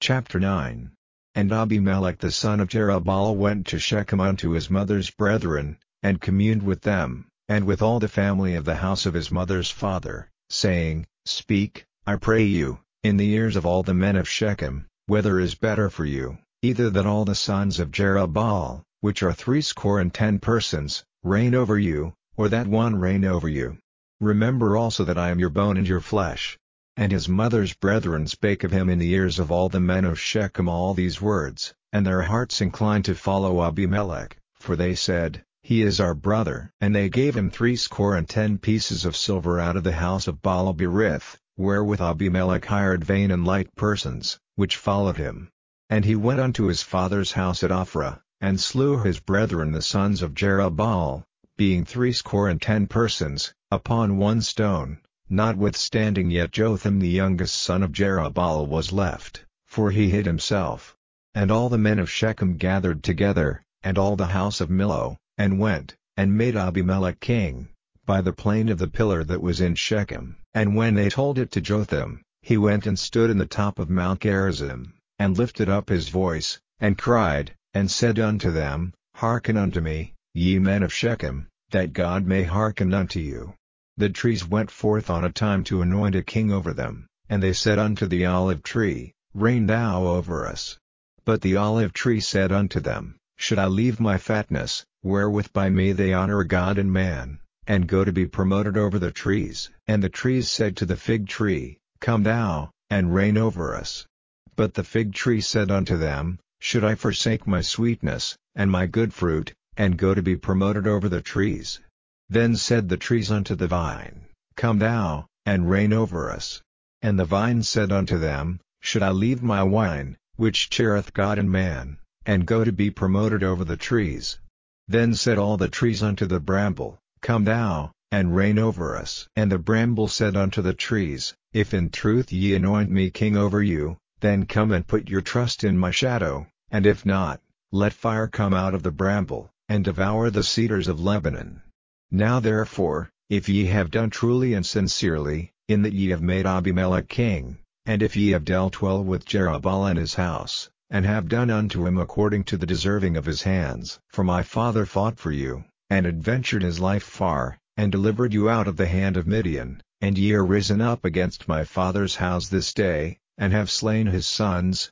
Chapter 9. And Abimelech the son of Jerubbaal went to Shechem unto his mother's brethren, and communed with them, and with all the family of the house of his mother's father, saying, Speak, I pray you, in the ears of all the men of Shechem, whether is better for you, either that all the sons of Jerubbaal, which are 70 persons, reign over you, or that one reign over you. Remember also that I am your bone and your flesh. And his mother's brethren spake of him in the ears of all the men of Shechem all these words, and their hearts inclined to follow Abimelech, for they said, He is our brother. And they gave him 70 pieces of silver out of the house of Baal-berith, wherewith Abimelech hired vain and light persons, which followed him. And he went unto his father's house at Ophrah, and slew his brethren the sons of Jerubbaal, being 70 persons, upon one stone. Notwithstanding yet Jotham the youngest son of Jerubbaal was left, for he hid himself. And all the men of Shechem gathered together, and all the house of Millo, and went, and made Abimelech king, by the plain of the pillar that was in Shechem. And when they told it to Jotham, he went and stood in the top of Mount Gerizim, and lifted up his voice, and cried, and said unto them, Hearken unto me, ye men of Shechem, that God may hearken unto you. The trees went forth on a time to anoint a king over them, and they said unto the olive tree, Reign thou over us. But the olive tree said unto them, Should I leave my fatness, wherewith by me they honor God and man, and go to be promoted over the trees? And the trees said to the fig tree, Come thou, and reign over us. But the fig tree said unto them, Should I forsake my sweetness, and my good fruit, and go to be promoted over the trees? Then said the trees unto the vine, Come thou, and reign over us. And the vine said unto them, Should I leave my wine, which cheereth God and man, and go to be promoted over the trees? Then said all the trees unto the bramble, Come thou, and reign over us. And the bramble said unto the trees, If in truth ye anoint me king over you, then come and put your trust in my shadow, and if not, let fire come out of the bramble, and devour the cedars of Lebanon. Now therefore, if ye have done truly and sincerely, in that ye have made Abimelech king, and if ye have dealt well with Jerubbaal and his house, and have done unto him according to the deserving of his hands, for my father fought for you, and adventured his life far, and delivered you out of the hand of Midian, and ye are risen up against my father's house this day, and have slain his sons,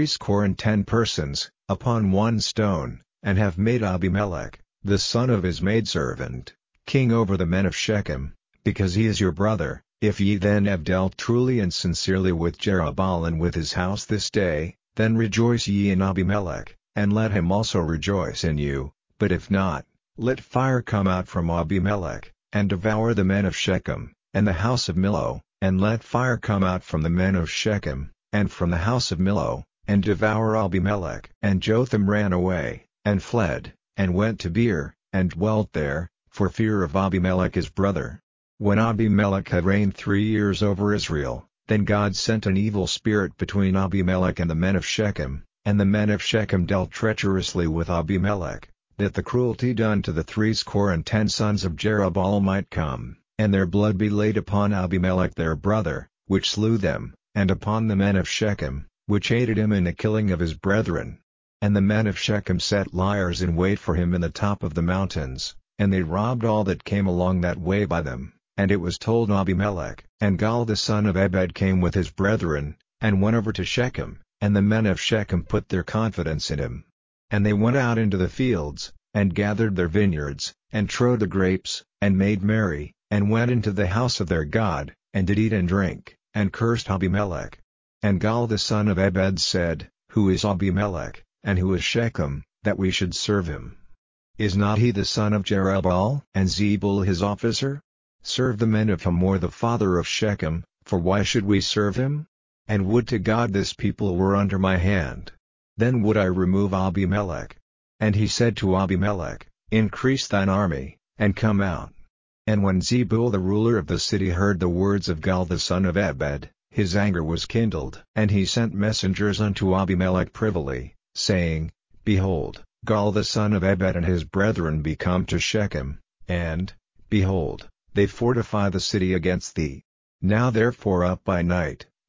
70 persons, upon one stone, and have made Abimelech, the son of his maidservant, king over the men of Shechem, because he is your brother. If ye then have dealt truly and sincerely with Jerubbaal and with his house this day, then rejoice ye in Abimelech, and let him also rejoice in you. But if not, let fire come out from Abimelech, and devour the men of Shechem, and the house of Millo, and let fire come out from the men of Shechem, and from the house of Millo, and devour Abimelech. And Jotham ran away, and fled, and went to Beer, and dwelt there, for fear of Abimelech his brother. When Abimelech had reigned 3 years over Israel, then God sent an evil spirit between Abimelech and the men of Shechem, and the men of Shechem dealt treacherously with Abimelech, that the cruelty done to the 70 sons of Jerubbaal might come, and their blood be laid upon Abimelech their brother, which slew them, and upon the men of Shechem, which aided him in the killing of his brethren. And the men of Shechem set liers in wait for him in the top of the mountains, and they robbed all that came along that way by them. And it was told Abimelech. And Gaal the son of Ebed came with his brethren, and went over to Shechem, and the men of Shechem put their confidence in him. And they went out into the fields, and gathered their vineyards, and trode the grapes, and made merry, and went into the house of their God, and did eat and drink, and cursed Abimelech. And Gaal the son of Ebed said, Who is Abimelech, and who is Shechem, that we should serve him? Is not he the son of Jerubbaal, and Zebul his officer? Serve the men of Hamor the father of Shechem, for why should we serve him? And would to God this people were under my hand. Then would I remove Abimelech. And he said to Abimelech, Increase thine army, and come out. And when Zebul the ruler of the city heard the words of Gaal the son of Ebed, his anger was kindled. And he sent messengers unto Abimelech privily, saying, Behold, Gaal the son of Ebed and his brethren be come to Shechem, and, behold, they fortify the city against thee. Now therefore up by night,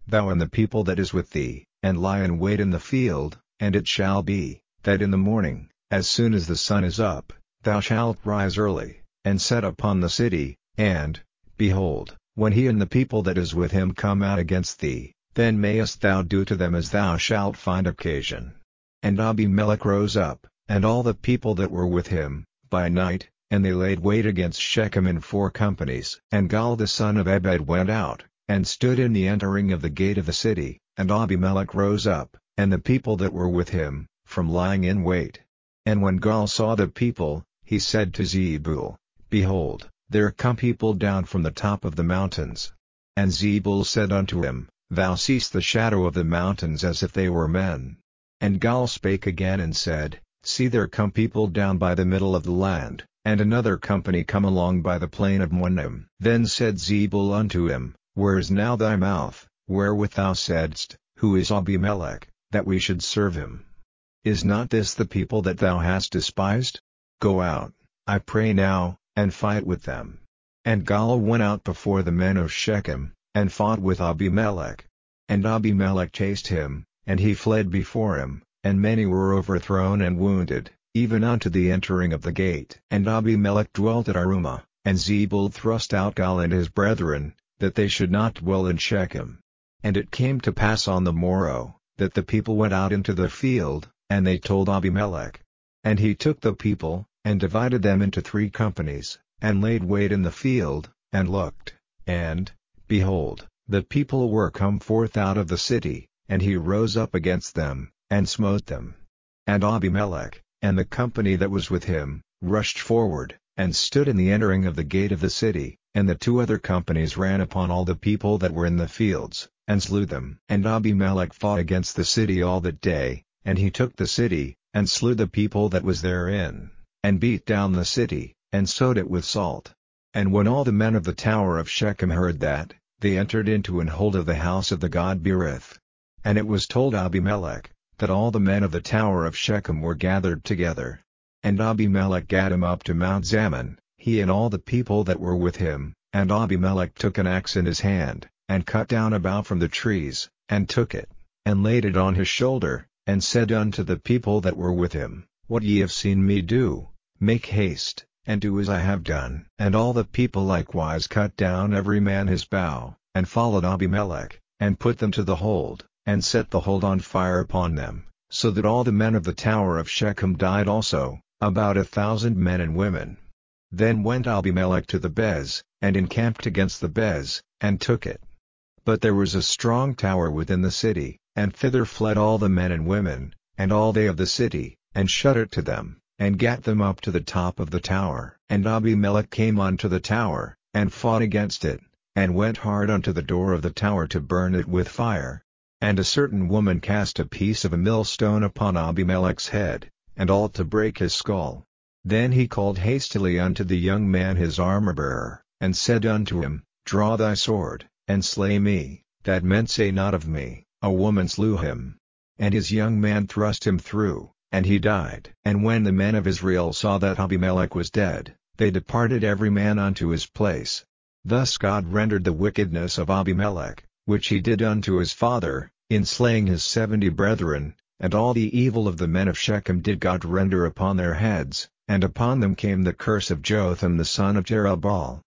thou and the people that is with thee, and lie in wait in the field, and it shall be, that in the morning, as soon as the sun is up, thou shalt rise early, and set upon the city, and, behold, when he and the people that is with him come out against thee, then mayest thou do to them as thou shalt find occasion. And Abimelech rose up, and all the people that were with him, by night, and they laid wait against Shechem in 4 companies. And Gaal the son of Ebed went out, and stood in the entering of the gate of the city, and Abimelech rose up, and the people that were with him, from lying in wait. And when Gaal saw the people, he said to Zebul, Behold, there come people down from the top of the mountains. And Zebul said unto him, Thou seest the shadow of the mountains as if they were men. And Gaal spake again and said, See, there come people down by the middle of the land, and another company come along by the plain of Moanim. Then said Zebul unto him, Where is now thy mouth, wherewith thou saidst, Who is Abimelech, that we should serve him? Is not this the people that thou hast despised? Go out, I pray now, and fight with them. And Gaal went out before the men of Shechem, and fought with Abimelech. And Abimelech chased him, and he fled before him, and many were overthrown and wounded, even unto the entering of the gate. And Abimelech dwelt at Arumah, and Zebul thrust out Gaal and his brethren, that they should not dwell in Shechem. And it came to pass on the morrow, that the people went out into the field, and they told Abimelech. And he took the people, and divided them into 3 companies, and laid wait in the field, and looked, and, behold, the people were come forth out of the city, and he rose up against them, and smote them. And Abimelech, and the company that was with him, rushed forward, and stood in the entering of the gate of the city, and the 2 other companies ran upon all the people that were in the fields, and slew them. And Abimelech fought against the city all that day, and he took the city, and slew the people that was therein, and beat down the city, and sowed it with salt. And when all the men of the tower of Shechem heard that, they entered into an hold of the house of the god Berith. And it was told Abimelech, that all the men of the tower of Shechem were gathered together. And Abimelech gat him up to Mount Zaman, he and all the people that were with him, and Abimelech took an axe in his hand, and cut down a bough from the trees, and took it, and laid it on his shoulder, and said unto the people that were with him, What ye have seen me do, make haste, and do as I have done. And all the people likewise cut down every man his bough, and followed Abimelech, and put them to the hold, and set the hold on fire upon them, so that all the men of the tower of Shechem died also, about 1,000 men and women. Then went Abimelech to the Bez, and encamped against the Bez, and took it. But there was a strong tower within the city, and thither fled all the men and women, and all they of the city, and shut it to them, and gat them up to the top of the tower. And Abimelech came unto the tower, and fought against it, and went hard unto the door of the tower to burn it with fire. And a certain woman cast a piece of a millstone upon Abimelech's head, and all to break his skull. Then he called hastily unto the young man his armor-bearer, and said unto him, Draw thy sword, and slay me, that men say not of me, A woman slew him. And his young man thrust him through, and he died. And when the men of Israel saw that Abimelech was dead, they departed every man unto his place. Thus God rendered the wickedness of Abimelech, which he did unto his father, in slaying his 70 brethren, and all the evil of the men of Shechem did God render upon their heads, and upon them came the curse of Jotham the son of Jerubbaal.